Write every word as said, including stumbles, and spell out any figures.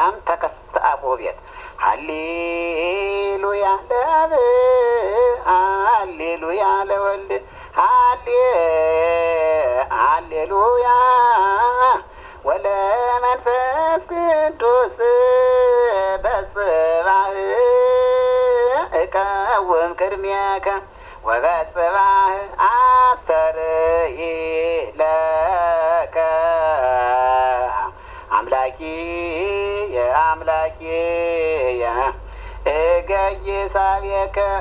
ማርያም ተከስተ አቦቤት ሃሌሉያ ለአብ ሃሌሉያ ለወልድ ሃሌ ሃሌሉያ ወለመንፈስ ቅዱስ በጽባህ እቀውም ቅድሜከ ወበጽባህ አስተርኢ ለከ አምላኪ የአምላኪ እገይሳቤከ